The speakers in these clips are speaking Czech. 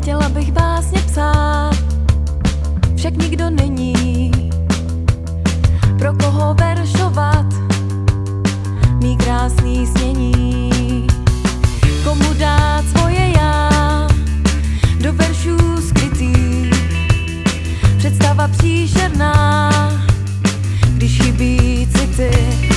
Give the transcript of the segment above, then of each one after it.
Chtěla bych básně psát, však nikdo není, pro koho veršovat mý krásný snění. Komu dát svoje já do veršů skrytý, představa příšerná, když chybí city.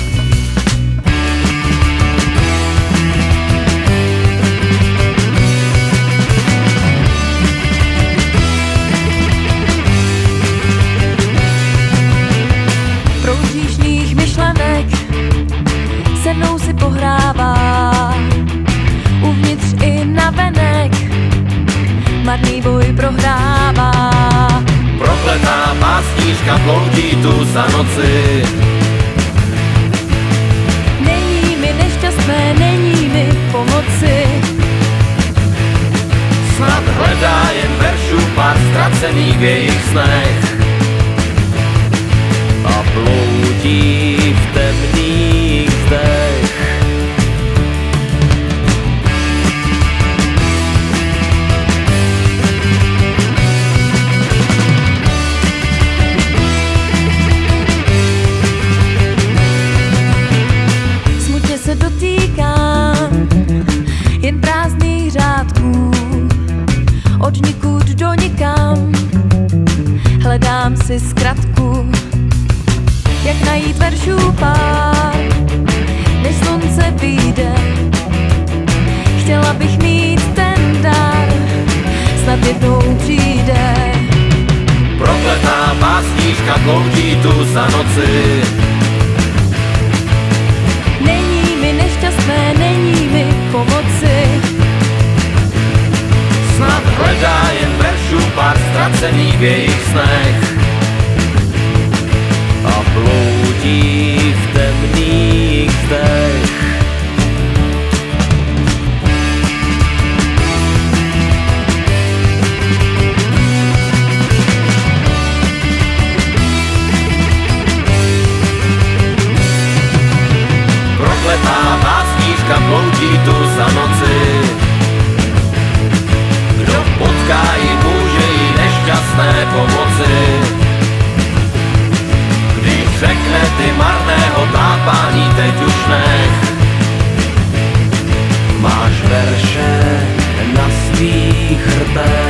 Proudřížných myšlenek se mnou si pohrává, uvnitř i navenek marný boj prohrává. Prokletá básnířka bloudí tu za noci. Není mi nešťastné, není mi pomoci. Snad hledá jen veršů pár ztracených v jejich snech a bloudí v temných zdech. Smutně se dotýkám jen prázdných řádků, od nikud do nikam hledám si zkratku, jak najít veršů pár, než slunce vyjde. Chtěla bych mít ten dar, snad jednou přijde. Prokletá básnířka bloudí tu za noci. Není mi nešťastné, není mi pomoci. Snad hledá jen veršů pár ztracených v jejich snech a bloudí v temných zdech. Prokletá básnířka bloudí tu za noci. Kdo potká ji, může jí nešťastné pomoci. Když řekne ty marného tápání teď už nech, máš verše na svých rtech.